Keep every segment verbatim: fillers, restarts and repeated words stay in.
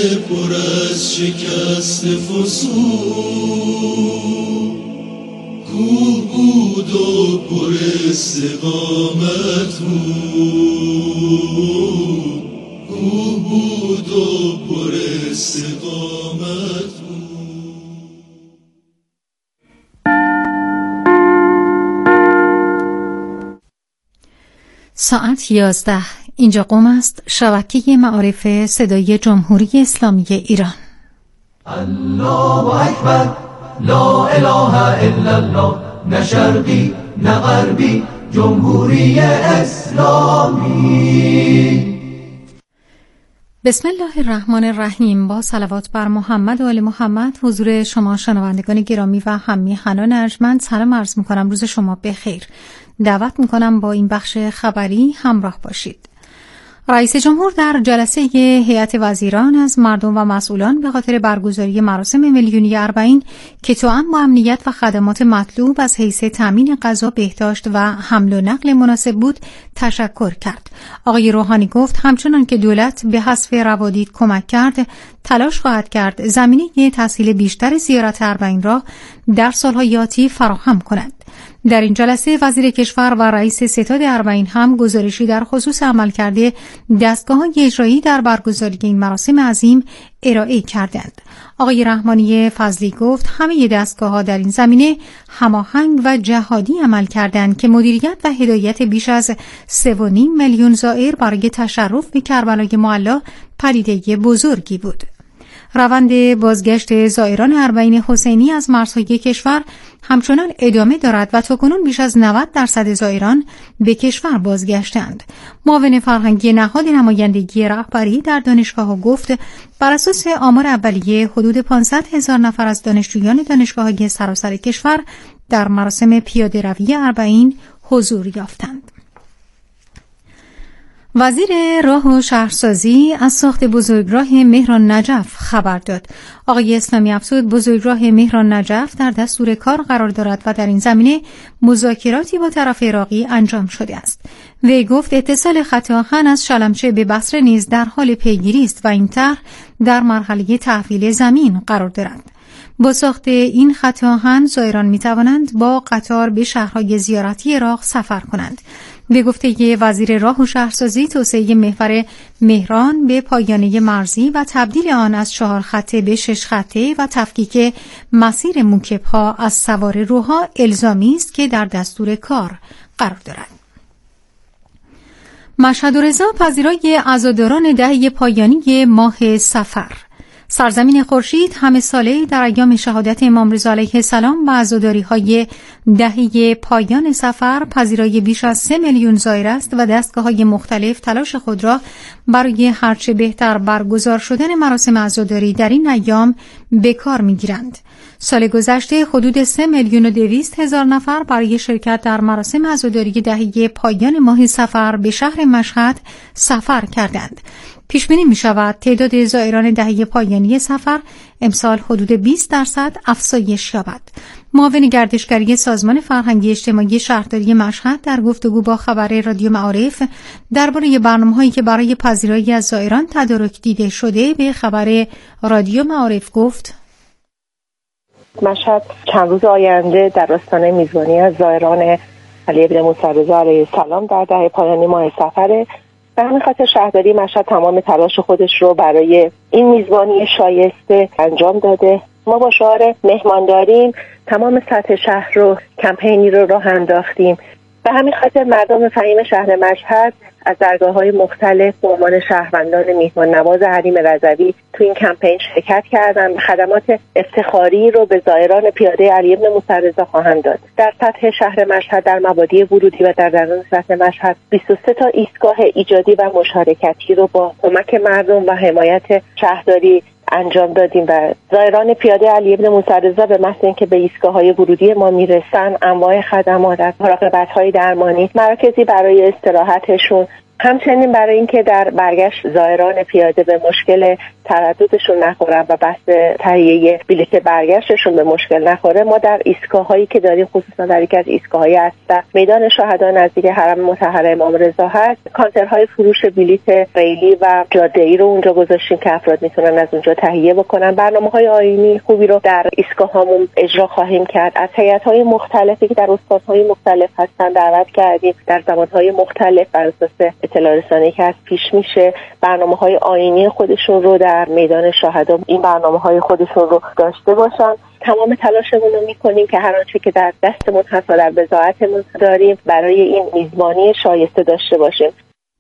پر از شکست فسون، کوه بود و پر استقامت بود، کوه بود و پر استقامت بود. ساعت یازده. اینجا قم است، شبکه معارف صدای جمهوری اسلامی ایران. الله اکبر، لا اله الا الله، نه شرقی نه غربی، جمهوری اسلامی. بسم الله الرحمن الرحیم. با صلوات بر محمد و آل محمد حضور شما شنوندگان گرامی و هم میهنان ارجمند سلام عرض میکنم. روز شما بخیر. دعوت میکنم با این بخش خبری همراه باشید. رئیس جمهور در جلسه هیئت وزیران از مردم و مسئولان به خاطر برگزاری مراسم میلیونی اربعین که توأم با امنیت و خدمات مطلوب از حیث تامین غذا، بهداشت و حمل و نقل مناسب بود تشکر کرد. آقای روحانی گفت همچنان که دولت به حذف روادید کمک کرد، تلاش خواهد کرد زمینه تسهیل بیشتر زیارت اربعین را در سالهای آتی فراهم کند. در این جلسه وزیر کشور و رئیس ستاد اربعین هم گزارشی در خصوص عملکرد دستگاه‌های اجرایی در برگزاری این مراسم عظیم ارائه کردند. آقای رحمانی فضلی گفت همه دستگاه‌ها در این زمینه هماهنگ و جهادی عمل کردند که مدیریت و هدایت بیش از سه و نیم میلیون زائر برای تشرف به کربلای معلی پدیده بزرگی بود. روند بازگشت زائران اربعین حسینی از مرزهای کشور همچنان ادامه دارد و تاکنون بیش از نود درصد زائران به کشور بازگشتند. معاون فرهنگی نهاد نمایندگی رهبری در دانشگاه‌ها گفت بر اساس آمار اولیه حدود پانصد هزار نفر از دانشجویان دانشگاه‌های سراسر کشور در مراسم پیاده‌روی اربعین حضور یافتند. وزیر راه و شهرسازی از ساخت بزرگراه مهران نجف خبر داد. آقای اسلامی افزود بزرگراه مهران نجف در دستور کار قرار دارد و در این زمینه مذاکراتی با طرف عراقی انجام شده است. وی گفت اتصال خط آهن از شلمچه به بصره نیز در حال پیگیری است و این طرح در مرحله تحویل زمین قرار دارد. با ساخت این خط آهن زائران می توانند با قطار به شهرهای زیارتی عراق سفر کنند. به گفته وزیر راه و شهرسازی، توسعه محور مهران به پایانه مرزی و تبدیل آن از چهار خطه به شش خطه و تفکیک مسیر موکب‌ها از سوار روها الزامی است که در دستور کار قرار دارد. مشهد و رضا پذیرای عزاداران دهه پایانی ماه صفر. سرزمین خورشید همه ساله در ایام شهادت امام رضا علیه السلام و عزاداری‌های دهه پایان صفر پذیرای بیش از سه میلیون زائر است و دستگاه‌های مختلف تلاش خود را برای هرچه بهتر برگزار شدن مراسم عزاداری در این ایام به کار می‌گیرند. سال گذشته حدود سه میلیون و دویست هزار نفر برای شرکت در مراسم عزاداری دهه پایان ماه صفر به شهر مشهد سفر کردند. پیش بینی می شود تعداد زائران دهه پایانی سفر امسال حدود بیست درصد افزایش یابد. معاون گردشگری سازمان فرهنگی اجتماعی شهرداری مشهد در گفتگو با خبر رادیو معارف درباره برنامه‌هایی که برای پذیرایی از زائران تدارک دیده شده به خبر رادیو معارف گفت: مشهد چند روز آینده در آستانه میزبانی از زائران علی ابن موسی رضا علیه السلام در دهه پایانی ماه صفر. به همین خاطر شهرداری مشهد تمام تلاش خودش رو برای این میزبانی شایسته انجام داده. ما با شعار مهمانداریم تمام سطح شهر رو کمپینی رو راه انداختیم. به همین خاطر مردم فهیم شهر مشهد از درگاه‌های مختلف به عنوان شهروندان میهمان نواز حریم رضوی تو این کمپین شرکت کردن. خدمات افتخاری رو به زائران پیاده علی ابن موسی رضا خواهند داد. در سطح شهر مشهد در مبادی ورودی و در درون سطح مشهد بیست و سه تا ایستگاه ایجادی و مشارکتی رو با کمک مردم و حمایت شهرداری انجام دادیم و زائران پیاده علی ابن موسی رضا به محض اینکه به ایستگاه‌های ورودی ما میرسن انواع خدمات از مراقبت‌های درمانی، مراکزی برای استراحتشون همچنین برای اینکه در برگشت زائران پیاده به مشکل ترددشون نخورن و بحث تهیه بلیط برگشتشون به مشکل نخوره، ما در ایستگاه‌هایی که داریم، خصوصا در یکی از ایستگاه‌های اصلی میدان شهدا نزدیک حرم مطهر امام رضا هست، کانترهای فروش بلیط ریلی و جاده‌ای رو اونجا گذاشتیم که افراد میتونن از اونجا تهیه بکنن. برنامه‌های آیینی خوبی رو در ایستگاه‌هامون اجرا خواهیم کرد. از هیئت‌های مختلفی که در استان‌های مختلف هستن دعوت کردیم در زمان‌های مختلف بر اساس اطلاع رسانی که از پیش میشه برنامه‌های آیینی خودشون رو در میدان شهدا این برنامه‌های خودشون رو داشته باشن. تمام تلاشمون رو می‌کنیم که هر آنچه که در دستمون هست و در وضاعتمون داریم برای این میزبانی شایسته داشته باشیم.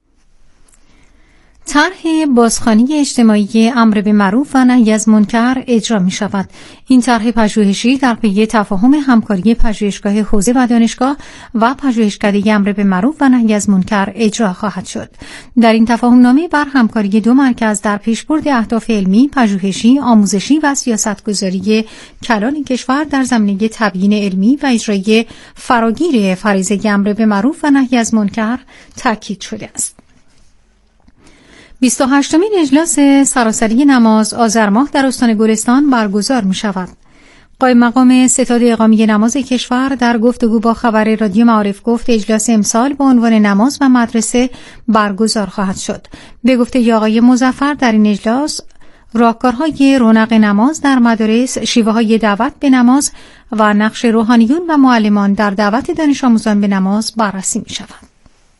طرح بازخوانی اجتماعی امر به معروف و نهی از منکر اجرا می شود. این طرح پژوهشی در پی تفاهم همکاری پژوهشگاه حوزه و دانشگاه و پژوهشکده امر به معروف و نهی از منکر اجرا خواهد شد. در این تفاهم نامه بر همکاری دو مرکز در پیشبرد اهداف علمی، پژوهشی، آموزشی و سیاستگذاری کلان کشور در زمینه تبیین علمی و اجرای فراگیر فریضه امر به معروف و نهی از منکر تاکید شده است. بیست و هشتمین اجلاس سراسری نماز آذر ماه در استان گلستان برگزار می شود. قائم مقام ستاد اقامی نماز کشور در گفتگو با خبر رادیو معارف گفت اجلاس امسال با عنوان نماز و مدرسه برگزار خواهد شد. به گفته آقای مظفر در این اجلاس راهکارهای رونق نماز در مدارس، شیوه‌های دعوت به نماز و نقش روحانیون و معلمان در دعوت دانش آموزان به نماز بررسی می شود.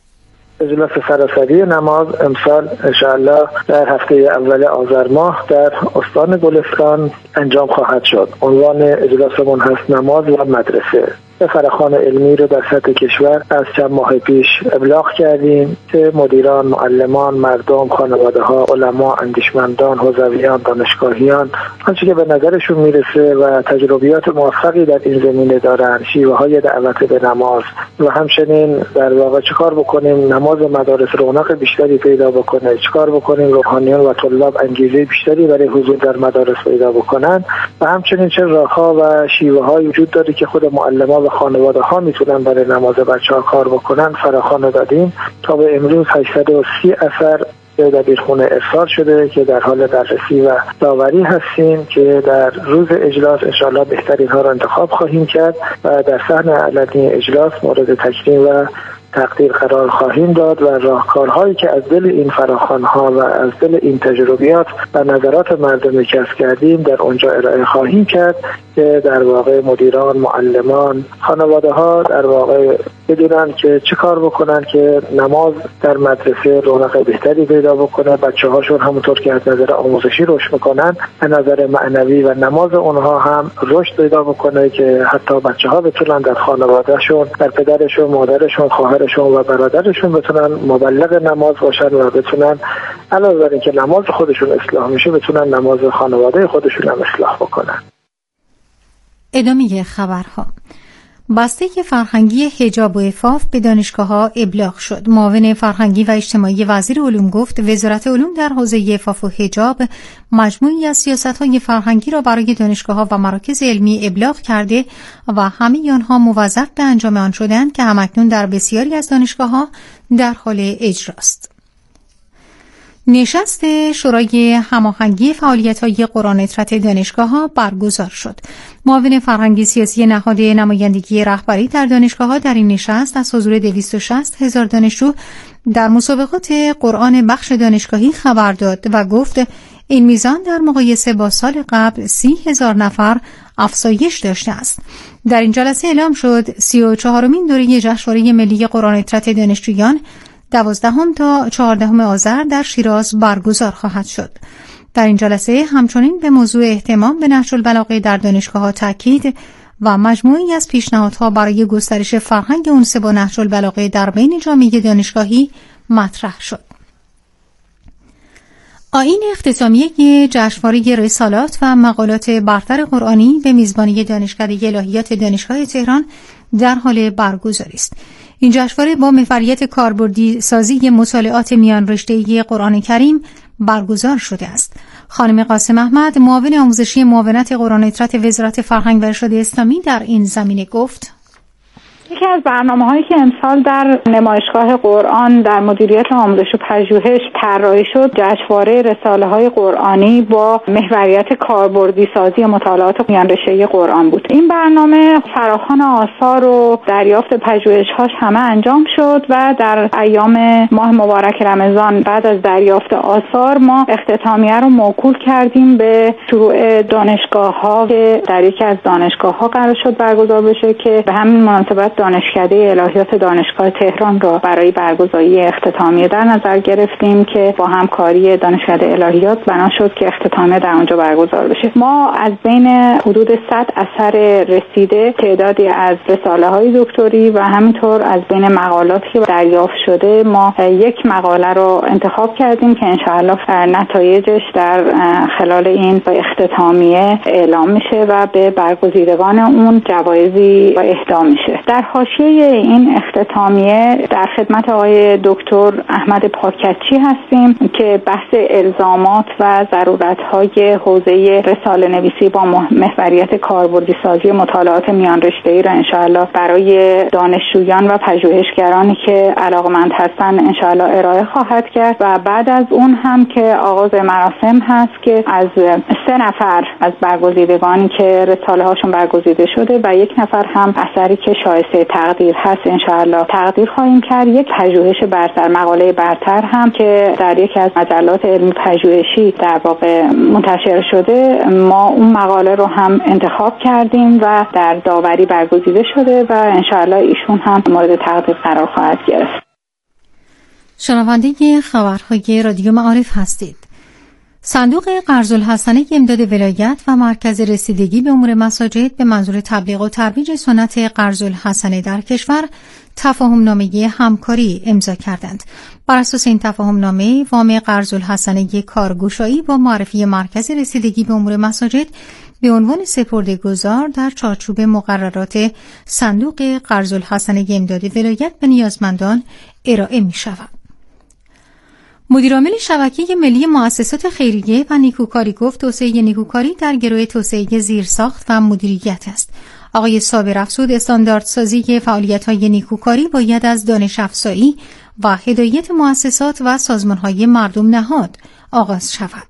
اجلاس سراسری نماز امسال انشاءالله در هفته اول آذر ماه در استان گلستان انجام خواهد شد. عنوان اجلاسمون هست نماز و مدرسه. فراخوان علمی رو در سطح کشور از چند ماه پیش ابلاغ کردیم که مدیران، معلمان، مردم، خانواده ها، علما، اندیشمندان، حوزویان، دانشگاهیان آنچه که به نظرشون میرسه و تجربیات موفقی در این زمینه دارن، شیوه های دعوت به نماز و همچنین در واقع چیکار بکنیم نماز مدارس رونق بیشتری پیدا بکنه، چیکار بکنیم روحانیان و طلاب انگیزه بیشتری برای حضور در مدارس پیدا بکنن و همچنین چه راهها و شیوه های وجود داره که خود معلمان و خانواده ها میتونن برای نماز بچه‌ها کار بکنن فراخوان دادیم. تا به امروز هشتصد و سی اثر به دبیرخونه ارسال شده که در حال بررسی و داوری هستیم که در روز اجلاس انشاءالله بهترین ها را انتخاب خواهیم کرد و در صحن علنی اجلاس مورد تکریم و تقدیر قرار خواهیم داد و راهکارهایی که از دل این فراخوان‌ها و از دل این تجربیات و نظرات مردم کسب کردیم در اونجا ارائه خواهیم کرد که در واقع مدیران، معلمان، خانواده ها در واقع بدونن که چه کار بکنن که نماز در مدرسه رونق بهتری پیدا بکنه، بچه هاشون همونطور که از نظر آموزشی رشد میکنن از نظر معنوی و نماز اونها هم رشد پیدا بکنه که حتی بچه ها بتونن در خانوادهشون، در پدرشون، مادرشون، خواهرشون و برادرشون بتونن مبلغ نماز باشن و بتونن علاوه بر اینکه نماز خودشون اصلاح میشه بتونن نماز خانواده خودشون هم اصلاح بکنن. ادامه خبرها. بسته فرهنگی حجاب و عفاف به دانشگاه‌ها ابلاغ شد. معاون فرهنگی و اجتماعی وزیر علوم گفت وزارت علوم در حوزه عفاف و حجاب مجموعی از سیاست‌های فرهنگی را برای دانشگاه‌ها و مراکز علمی ابلاغ کرده و همه آنها موظف به انجام آن شدند که همکنون در بسیاری از دانشگاه‌ها در حال اجراست. نشست شورای هماهنگی فعالیت‌های قرآن اطرت دانشگاه‌ها برگزار شد. معاون فرهنگی سیاسی نهاد نمایندگی رهبری در دانشگاه‌ها در این نشست از حضور دویست و شصت هزار دانشجو در مسابقات قرآن بخش دانشگاهی خبر داد و گفت این میزان در مقایسه با سال قبل سی هزار نفر افزایش داشته است. در این جلسه اعلام شد سی و چهارمین دوره جشنواره ملی قرآن اطرت دانشجویان دوازدهم تا چهاردهم آذر در شیراز برگزار خواهد شد. در این جلسه همچنین به موضوع اهتمام به نهج البلاغه در دانشگاه‌ها تاکید و مجموعی از پیشنهادها برای گسترش فرهنگ انس با نهج البلاغه در بین جامعه دانشگاهی مطرح شد. آیین اختتامیه جشنواره رسالات و مقالات برتر قرآنی به میزبانی دانشکده الهیات دانشگاه تهران در حال برگزاری است. این جشنواره با محوریت کاربردی سازی مطالعات میان رشته‌ای قرآن کریم برگزار شده است. خانم قاسم احمد، معاون آموزشی معاونت قرآن اطرت وزارت فرهنگ و ارشاد اسلامی در این زمینه گفت: یکی از برنامه‌هایی که امسال در نمایشگاه قرآن در مدیریت آموزش و پژوهش طراحی شد، جشنواره رساله‌های قرآنی با محوریت کاربردی سازی مطالعات میانرشته‌ای قرآن بود. این برنامه فراخوان آثار و دریافت پژوهش‌هاش همه انجام شد و در ایام ماه مبارک رمضان بعد از دریافت آثار ما اختتامیه رو موکول کردیم به شروع دانشگاه‌ها که در یکی از دانشگاه‌ها قرار شد برگزار بشه که به همین مناسبت دانشکده الهیات دانشگاه تهران را برای برگزاری اختتامیه در نظر گرفتیم که با همکاری دانشکده الهیات بنا شد که اختتامیه در اونجا برگزار بشه. ما از بین حدود صد اثر رسیده تعدادی از رساله‌های دکتری و همینطور از بین مقالاتی که دریافت شده ما یک مقاله رو انتخاب کردیم که انشاءالله نتایجش در خلال این اختتامیه اعلام میشه و به برگزیدگان اون جوایزی اهدا میشه. در حاشیه این اختتامیه در خدمت آقای دکتر احمد پاکچی هستیم که بحث الزامات و ضرورت‌های حوزه رساله نویسی با محوریت کاربردی سازی مطالعات میان رشته‌ای را انشاءالله برای دانشجویان و پژوهشگرانی که علاقمند هستن انشاءالله ارائه خواهد کرد و بعد از اون هم که آغاز مراسم هست که از سه نفر از برگزیدگانی که رساله هاشون برگزیده شده و یک نفر هم اثری که شایسته تقدیر هست انشاءالله تقدیر خواهیم کرد. یک پژوهش برتر، مقاله برتر هم که در یکی از مجلات علمی پژوهشی در واقع منتشر شده ما اون مقاله رو هم انتخاب کردیم و در داوری برگزیده شده و انشاءالله ایشون هم مورد تقدیر قرار خواهد گرفت. شنونده خبرهای رادیو معارف هستید. صندوق قرض‌الحسنه امداد ولایت و مرکز رسیدگی به امور مساجد به منظور تبلیغ و ترویج سنت قرض‌الحسنه در کشور تفاهم‌نامه همکاری امضا کردند. بر اساس این تفاهم‌نامه وام قرض‌الحسنه کارگشایی با معرفی مرکز رسیدگی به امور مساجد به عنوان سپرده‌گذار در چارچوب مقررات صندوق قرض‌الحسنه امداد ولایت به نیازمندان ارائه می‌شود. مدیرعامل شبکه ملی مؤسسات خیریه و نیکوکاری گفت توسعه نیکوکاری در گروه توسعه زیرساخت و مدیریت است. آقای صابر افزود استانداردسازی فعالیت‌های نیکوکاری باید از دانش افزایی و هدایت مؤسسات و سازمان‌های مردم نهاد آغاز شود.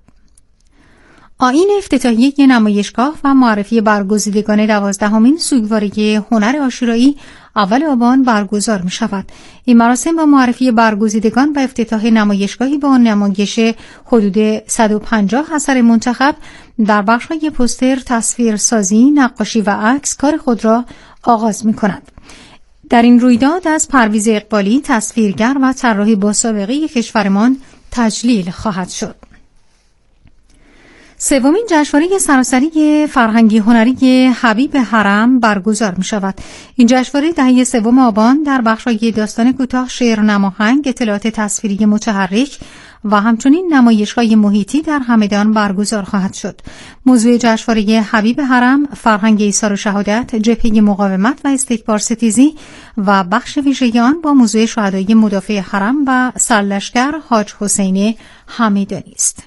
آیین افتتاحیه نمایشگاه و معرفی برگزیدگان دوازدهمین سوگواری هنر عاشورایی اول آبان برگزار می شود. این مراسم با معرفی برگزیدگان و افتتاح نمایشگاهی با نمایش حدود صد و پنجاه اثر منتخب در بخش‌های پوستر، تصویرسازی، نقاشی و عکس کار خود را آغاز می کند. در این رویداد از پرویز اقبالی تصویرگر و طراح با سابقه کشورمان تجلیل خواهد شد. سومین جشنواره سراسری فرهنگی هنری حبیب حرم برگزار می شود. این جشنواره دهه سوم آبان در بخش‌های داستان کوتاه، شعر نماهنگ، اطلاعات تصویری متحرک و همچنین نمایش‌های محیطی در همدان برگزار خواهد شد. موضوع جشنواره حبیب حرم فرهنگ ایثار و شهادت، جبهه مقاومت و استکبار ستیزی و بخش ویژه آن با موضوع شهدای مدافع حرم و سرلشکر حاج حسین همدانی است.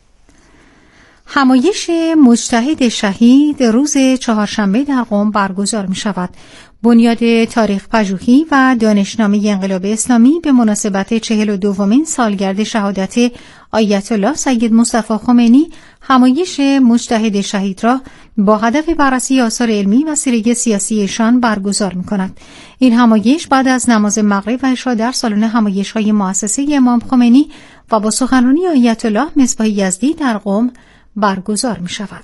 همایش مجتهد شهید روز چهارشنبه در قم برگزار می شود. بنیاد تاریخ پژوهی و دانشنامه انقلاب اسلامی به مناسبت چهل و دومین سالگرد شهادت آیت الله سید مصطفی خمینی همایش مجتهد شهید را با هدف بررسی آثار علمی و سیره سیاسی ایشان برگزار می کند. این همایش بعد از نماز مغرب و عشا در سالن همایش‌های مؤسسه امام خمینی و با سخنرانی آیت الله مصباح یزدی در قم برگزار می شود.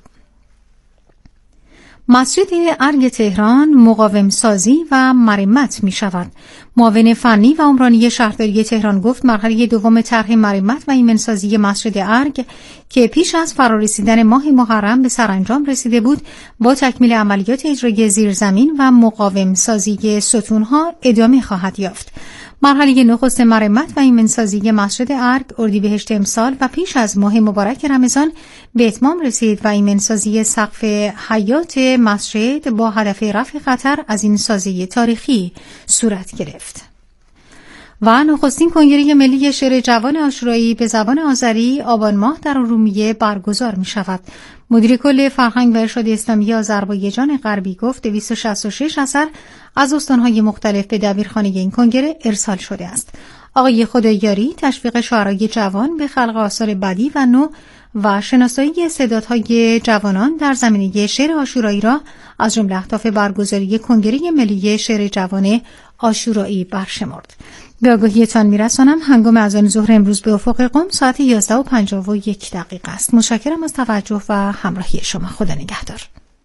مسجد ارگ تهران مقاوم سازی و مرمت می شود. معاون فنی و عمرانی شهرداری تهران گفت مرحله دوم طرح مرمت و ایمنسازی مسجد ارگ که پیش از فرارسیدن ماه محرم به سرانجام رسیده بود با تکمیل عملیات اجرایی زیرزمین و مقاوم سازی ستونها ادامه خواهد یافت. مرحله نخست مرمت و ایمنسازی مسجد ارگ اردیبهشت امسال و پیش از ماه مبارک رمضان به اتمام رسید و ایمنسازی سقف حیاط مسجد با هدف رفع خطر از این سازی تاریخی صورت گرفت. و نخستین کنگره ملی شعر جوان عاشورایی به زبان آذری آبان ماه در ارومیه برگزار می شود. مدیر کل فرهنگ و ارشاد اسلامی آذربایجان غربی گفت دویست و شصت و شش اثر از استانهای مختلف به دبیرخانه این کنگره ارسال شده است. آقای خداییاری تشویق شاعرای جوان به خلق آثار بدیع و نو و شناسایی استعدادهای جوانان در زمینه شعر عاشورایی را از جمله اهداف برگزاری کنگره ملی شعر جوان عاشورایی برشمرد. به آگاهیتان میرسانم هنگام اذان ظهر امروز به افق قم ساعت یازده و پنجاه و یک دقیقه است. متشکرم از توجه و همراهی شما. خدا نگهدار.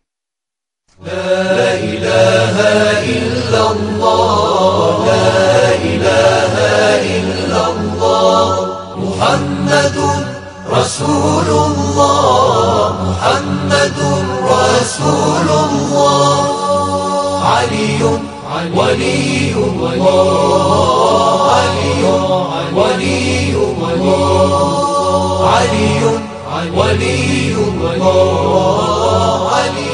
لا إله إلا الله لا إله إلا الله محمد رسول الله محمد رسول الله علي ولي الله علي ولي الله علي ولي الله علي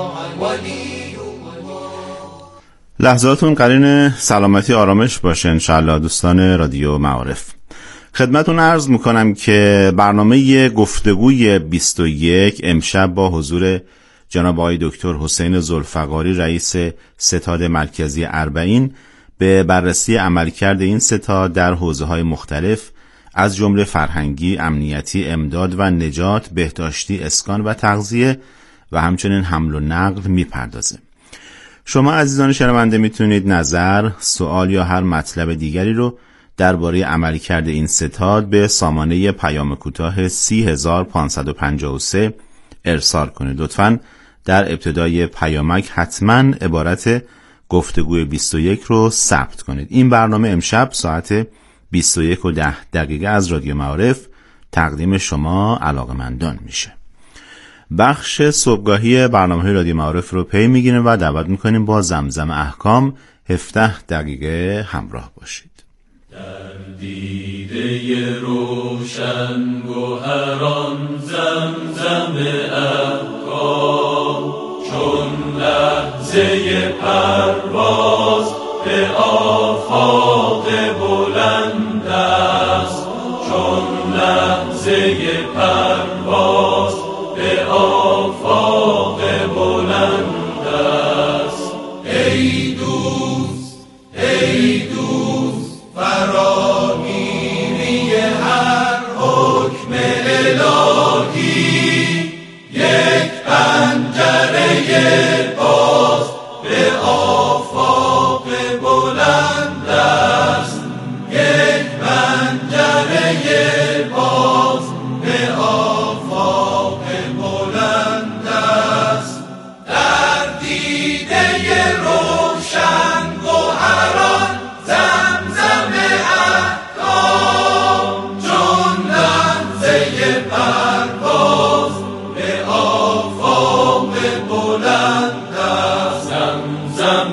لحظاتون قرین سلامتی آرامش باشه انشالله. دوستان رادیو معارف، خدمتون عرض میکنم که برنامه گفتگوی بیست و یک امشب با حضور جناب آقای دکتر حسین ذوالفقاری رئیس ستاد مرکزی اربعین به بررسی عملکرد این ستاد در حوزه‌های مختلف از جمله فرهنگی، امنیتی، امداد و نجات، بهداشتی، اسکان و تغذیه و همچنین حمل و نقل میپردازه. شما عزیزان شنونده میتونید نظر، سوال یا هر مطلب دیگری رو درباره عملکرد این ستاد به سامانه پیام کوتاه سی هزار و پانصد و پنجاه و سه ارسال کنید. لطفاً در ابتدای پیامک حتما عبارت گفتگوی بیست و یک رو ثبت کنید. این برنامه امشب ساعت بیست و یک و ده دقیقه از رادیو معارف تقدیم شما علاقه‌مندان میشه. بخش صبحگاهی برنامه رادیو معارف رو پی میگیریم و دعوت میکنیم با زمزم احکام هفده دقیقه همراه باشید. در دیده روشن گوهران زمزم احکام چون لحظه پرواز به آفاق بلند است، چون لحظه پرواز به آفاق بلند است. ای دوست ای دوست فراگیری هر حکم الهی، یک پنجره باز به آفاق بلند است، یک پنجره باز به آفاق بلند است. در دیده روشن گوهران زمزم احکام چون لحظه پرواز به آفاق بلند است. زمزم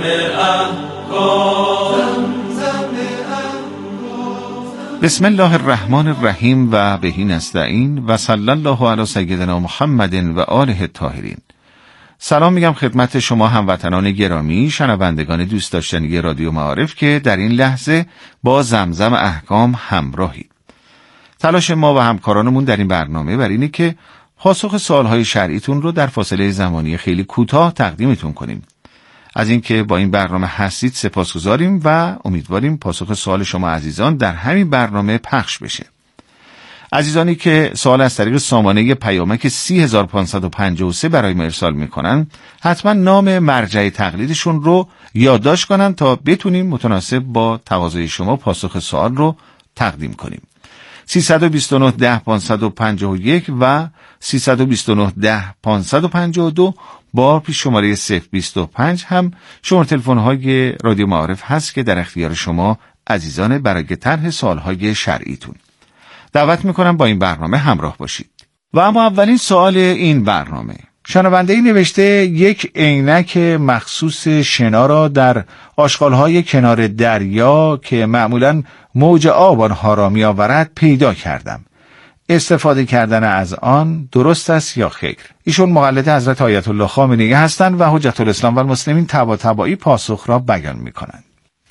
احکام زمزم احکام. بسم الله الرحمن الرحیم و بهی نستعین و صلی الله علی سیدنا محمد و آله الطاهرین. سلام میگم خدمت شما هموطنان گرامی، شنوندگان دوست داشتنی رادیو معارف که در این لحظه با زمزم احکام همراهید. تلاش ما و همکارانمون در این برنامه بر اینه که پاسخ سوالهای شرعیتون رو در فاصله زمانی خیلی کوتاه تقدیمتون کنیم. از اینکه با این برنامه هستید سپاسگزاریم و امیدواریم پاسخ سوال شما عزیزان در همین برنامه پخش بشه. عزیزانی که سوال از طریق سامانه پیامک سی هزار و پانصد و پنجاه و سه برای ما ارسال میکنن حتما نام مرجع تقلیدشون رو یادداشت کنن تا بتونیم متناسب با تقاضای شما پاسخ سوال رو تقدیم کنیم. سیصد و بیست و نه ده پانصد و پنجاه و یک و سیصد و بیست و نه ده پانصد و پنجاه و دو با پیش شماره صفر بیست و پنج هم شماره تلفن های رادیو معارف هست که در اختیار شما عزیزان برای طرح سوالهای شرعیتون. دعوت میکنم با این برنامه همراه باشید. و اما اولین سوال این برنامه، شنونده‌ای نوشته یک عینک مخصوص شنا را در آشغال‌های کنار دریا که معمولاً موج آب آنها را می‌آورد پیدا کردم. استفاده کردن از آن درست است یا خیر؟ ایشون مقلد حضرت آیت الله خامنه‌ای هستند و حجت الاسلام و المسلمین تبا تبایی پاسخ را بیان می‌کنند.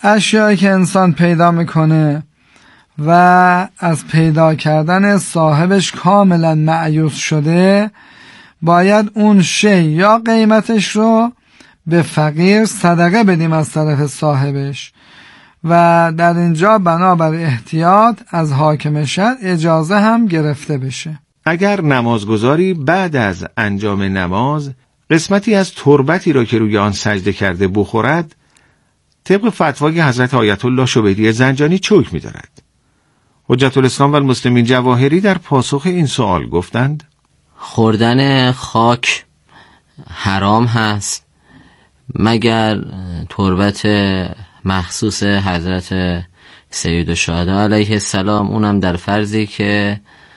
اشیایی که انسان پیدا میکنه و از پیدا کردن صاحبش کاملا مأیوس شده، باید اون شی یا قیمتش رو به فقیر صدقه بدیم از طرف صاحبش و در اینجا بنابر احتیاط از حاکم شرع اجازه هم گرفته بشه. اگر نمازگزاری بعد از انجام نماز قسمتی از تربتی را که روی آن سجده کرده بخورد، طبق فتوای حضرت آیت الله شبیری زنجانی چه حکمی دارد؟ حجت الاسلام و المسلمین جواهری در پاسخ این سوال گفتند: خوردن خاک حرام هست مگر تربت مخصوص حضرت سید الشهدا علیه السلام، اونم در فرضی که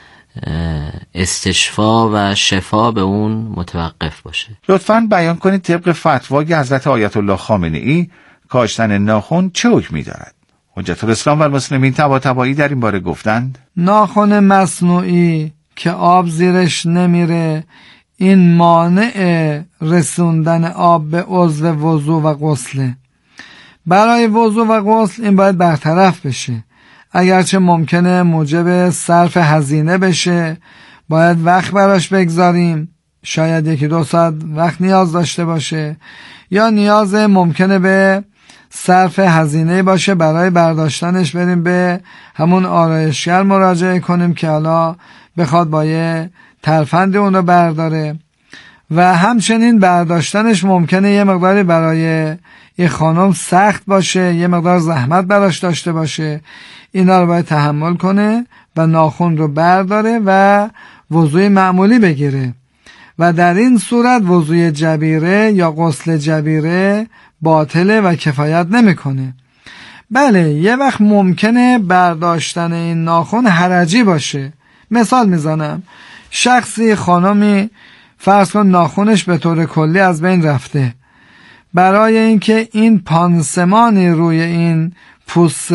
استشفا و شفا به اون متوقف باشه. لطفاً بیان کنید طبق فتوای حضرت آیت الله خامنه ای کاشتن ناخن چه حکمی دارد؟ حجت الاسلام و المسلمین طباطبایی در این باره گفتند: ناخن مصنوعی که آب زیرش نمیره، این مانع رسوندن آب به عضو وضو و غسله. برای وضو و غسل این باید برطرف بشه، اگرچه ممکنه موجب صرف هزینه بشه، باید وقت براش بگذاریم، شاید یکی دو ساعت وقت نیاز داشته باشه، یا نیاز ممکنه به صرف هزینه باشه برای برداشتنش بریم به همون آرایشگر مراجعه کنیم که حالا بخواد با یه ترفند اون رو برداره، و همچنین برداشتنش ممکنه یه مقداری برای یه خانم سخت باشه، یه مقدار زحمت براش داشته باشه. اینا رو باید تحمل کنه و ناخن رو برداره و وضوی معمولی بگیره و در این صورت وضوی جبیره یا غسل جبیره باطله و کفایت نمیکنه. بله، یه وقت ممکنه برداشتن این ناخن حرجی باشه. مثال میزنم، شخصی خانمی فرض کن ناخنش به طور کلی از بین رفته، برای اینکه این پانسمانی روی این پوست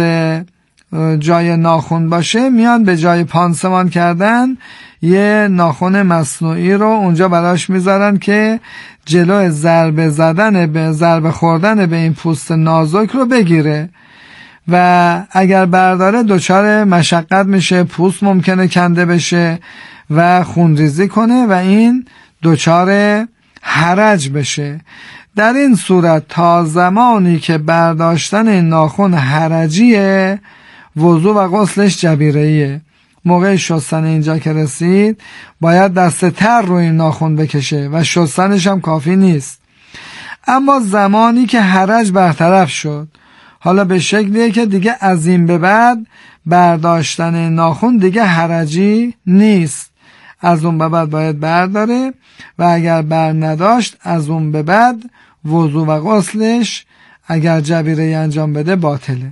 جای ناخن باشه، میان به جای پانسمان کردن یه ناخن مصنوعی رو اونجا براش میذارن که جلو ضربه زدن به ضربه خوردن به این پوست نازک رو بگیره و اگر برداره دچار مشقت میشه، پوست ممکنه کنده بشه و خونریزی کنه و این دچار حرج بشه. در این صورت تا زمانی که برداشتن این ناخن حرجیه، وضو و غسلش جبیره‌ایه. موقع شستن اینجا که رسید باید دست تر روی این ناخن بکشه و شستنش هم کافی نیست. اما زمانی که حرج برطرف شد، حالا به شکلیه که دیگه از این به بعد برداشتن ناخن دیگه حرجی نیست، از اون به بعد باید برداره و اگر بر نداشت از اون به بعد وضو و غسلش اگر جبیره انجام بده باطله.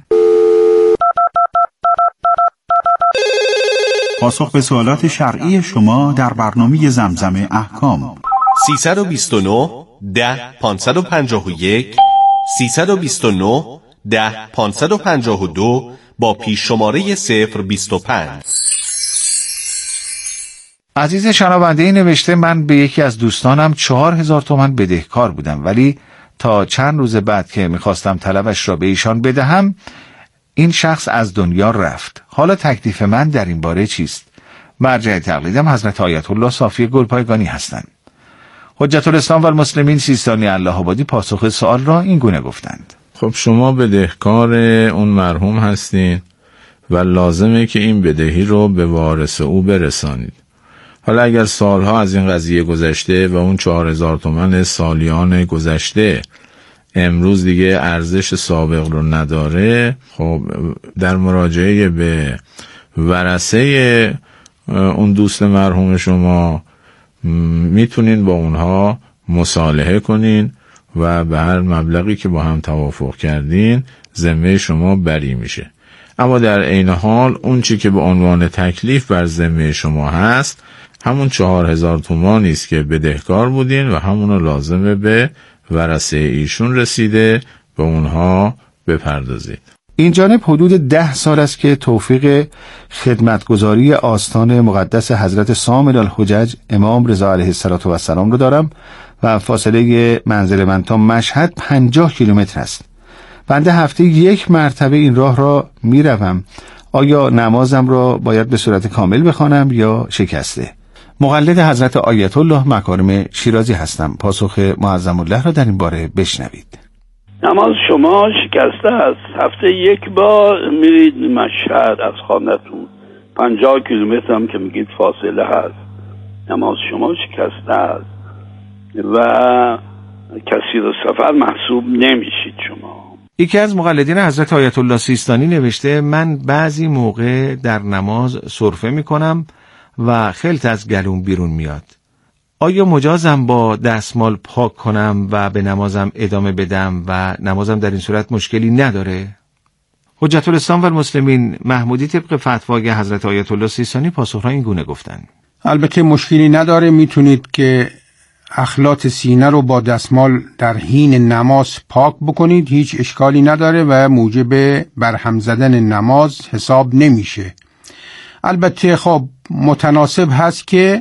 پاسخ به سوالات شرعی شما در برنامه زمزم احکام. سیصد و بیست و نه ده پانصد و پنجاه و یک سیصد و بیست و نه ده پانصد و پنجاه و دو با پیش شماره صفر بیست و پنج. عزیز شنونده نوشته: من به یکی از دوستانم چهار هزار تومن بدهکار بودم، ولی تا چند روز بعد که میخواستم طلبش را به ایشان بدهم این شخص از دنیا رفت. حالا تکلیف من در این باره چیست؟ مرجع تقلیدم حضرت آیت الله صافی گلپایگانی هستند. حجت الاسلام و المسلمین سیستانی الله آبادی پاسخ سوال را این گونه گفتند: خب شما بدهکار اون مرحوم هستین و لازمه که این بدهی رو به وارث او برسانید. حالا اگر سالها از این قضیه گذشته و اون چهار هزار تومن سالیان گذشته امروز دیگه ارزش سابق رو نداره، خب در مراجعه به ورثه اون دوست مرحوم شما میتونین با اونها مصالحه کنین و به هر مبلغی که با هم توافق کردین ذمه شما بری میشه. اما در عین حال اون چی که به عنوان تکلیف بر ذمه شما هست همون چهار هزار تومانی است که بدهکار بودین و همونو لازمه به ورثه ایشون رسیده به اونها بپردازید. این جانب حدود ده سال است که توفیق خدمتگزاری آستان مقدس حضرت سامل الحجج امام رضا علیه السلام رو دارم و فاصله منزل من تا مشهد پنجاه کیلومتر است بنده هفته یک مرتبه این راه را میروم. آیا نمازم را باید به صورت کامل بخوانم یا شکسته؟ مقلد حضرت آیت الله مکارم شیرازی هستم. پاسخ معظم الله را در این باره بشنوید. نماز شما شکسته است. هفته یک بار میرید مشهد، از خانه‌تون پنجاه کیلومتر هم که میگید فاصله هست، نماز شما شکسته است و کسی رو سفر محسوب نمیشید شما. یکی از مقلدین حضرت آیت الله سیستانی نوشته من بعضی موقع در نماز سرفه میکنم و خلط از گلوم بیرون میاد. آیا مجازم با دستمال پاک کنم و به نمازم ادامه بدم و نمازم در این صورت مشکلی نداره؟ حجت الاسلام و المسلمین محمودی طبق فتوای حضرت آیت الله سیستانی پاسخ را این گونه گفتند: البته مشکلی نداره، میتونید که اخلاط سینه رو با دستمال در حین نماز پاک بکنید، هیچ اشکالی نداره و موجب برهم زدن نماز حساب نمیشه. البته خب متناسب هست که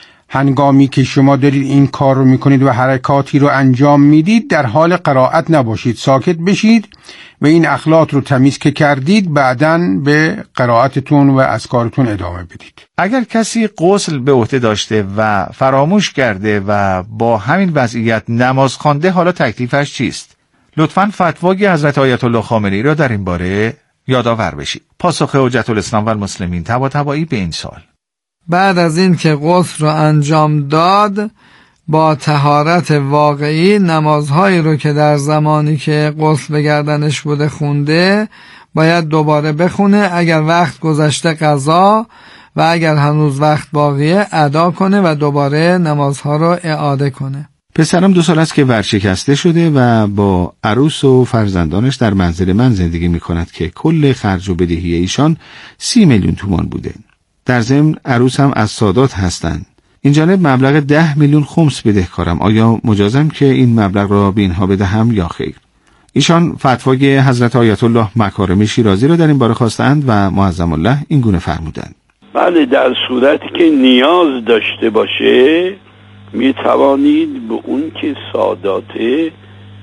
هنگامی که شما دارید این کار رو میکنید و حرکاتی رو انجام میدید در حال قرائت نباشید، ساکت بشید و این اخلاط رو تمیز که کردید بعداً به قرائتتون و اذکارتون ادامه بدید. اگر کسی غسل به عهده داشته و فراموش کرده و با همین وضعیت نماز خوانده، حالا تکلیفش چیست؟ لطفاً فتوای حضرت آیت الله خامنه‌ای را در این باره یادآور بشید. پاسخ حجت الاسلام و المسلمین طباطبایی به این سوال: بعد از این که غسل رو انجام داد، با طهارت واقعی نمازهایی رو که در زمانی که غسل به گردنش بوده خونده باید دوباره بخونه. اگر وقت گذشته قضا و اگر هنوز وقت باقیه ادا کنه و دوباره نمازها رو اعاده کنه. پسرم دو سال است که ورشکسته شده و با عروس و فرزندانش در منزل من زندگی می کند که کل خرج و بدهی ایشان سی میلیون تومان بوده. در ضمن عروس هم از سادات هستند. این جانب مبلغ ده میلیون خمس بدهکارم. آیا مجازم که این مبلغ را به اینها بدهم یا خیر؟ ایشان فتوای حضرت آیت الله مکارم شیرازی را در این باره خواستند و معظم الله این گونه فرمودند: بله، در صورتی که نیاز داشته باشه می توانید به اون که ساداته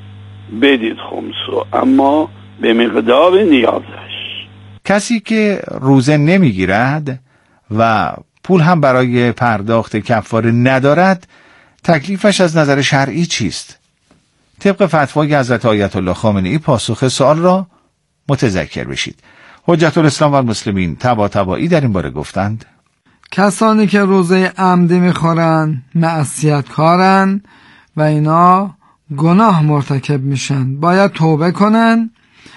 بدید خمسو، اما به مقدار نیازش. کسی که روزه نمیگیرد و پول هم برای پرداخت کفاره ندارد، تکلیفش از نظر شرعی چیست؟ طبق فتوای حضرت آیت الله خامنه‌ای پاسخ سوال را متذکر بشید. حجت الاسلام و المسلمین طباطبایی در این باره گفتند: کسانی که روزه عمدی میخورن معصیت کارن و اینا گناه مرتکب میشن، باید توبه کنن،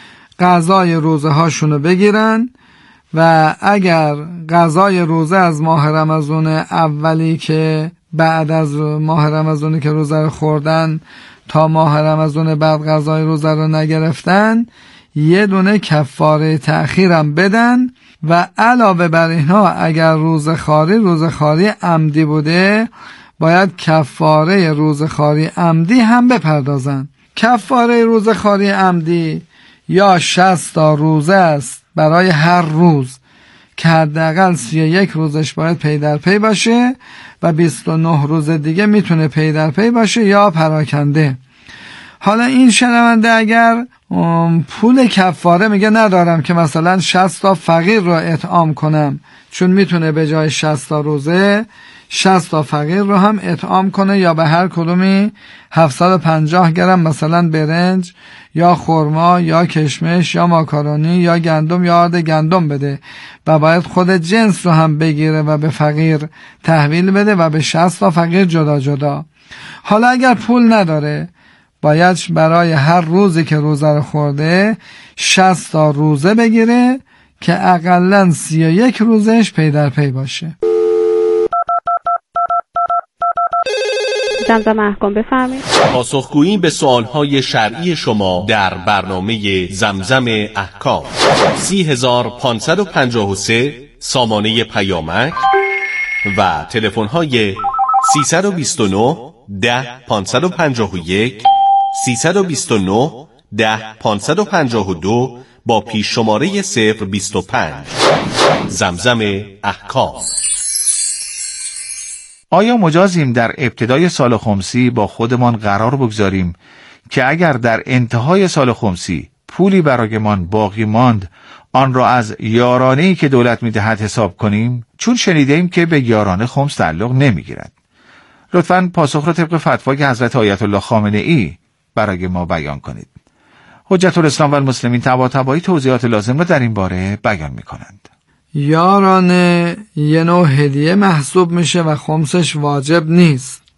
قضای روزه هاشونو بگیرن و اگر قضای روزه از ماه رمضان اولی که بعد از ماه رمضانی که روزه رو خوردن تا ماه رمضان بعد قضای روزه رو نگرفتن، یه دونه کفاره تأخیرم بدن و علاوه بر اینها اگر روزخواری روزخواری عمدی بوده باید کفاره روزخواری عمدی هم بپردازن. کفاره روزخواری عمدی یا شصت تا روزه است برای هر روز که حداقل سی و یک روزش باید پی در پی باشه و بیست و نه روز دیگه میتونه پی در پی باشه یا پراکنده. حالا این شنونده اگر پول کفاره میگه ندارم که مثلا شصت تا فقیر رو اطعام کنم، چون میتونه به جای شصت تا روزه شصت تا فقیر رو هم اطعام کنه یا به هر کدومی هفتصد و پنجاه گرم مثلا برنج یا خرما یا کشمش یا ماکارونی یا گندم یا آرد گندم بده و باید خود جنس رو هم بگیره و به فقیر تحویل بده و به شصت تا فقیر جدا جدا. حالا اگر پول نداره باید برای هر روزی که روزه رو خورده شصت تا روزه بگیره که اقلن سی و یک روزش پی در پی باشه. زمزم احکام بفرمایید. پاسخگویی به سوالهای شرعی شما در برنامه زمزم احکام. سی هزار پانصد و پنجاه و سه سامانه پیامک و تلفن‌های سیصد و بیست و نه ده پانصد و پنجاه و یک، سیصد و بیست و نه ده پانصد و پنجاه و دو با پیش شماره صفر بیست و پنج. زمزم احکام. آیا مجازیم در ابتدای سال خمسی با خودمان قرار بگذاریم که اگر در انتهای سال خمسی پولی برایمان باقی ماند آن را از یارانه‌ای که دولت می‌دهد حساب کنیم؟ چون شنیدیم که به یارانه خمس تعلق نمی‌گیرد. لطفاً پاسخ را طبق فتوای حضرت آیت الله خامنه‌ای برای ما بیان کنید. حجت الاسلام و المسلمین طباطبایی توضیحات لازم را در این باره بیان می‌کنند. یارانه یه نوع هدیه محسوب میشه و خمسش واجب نیست.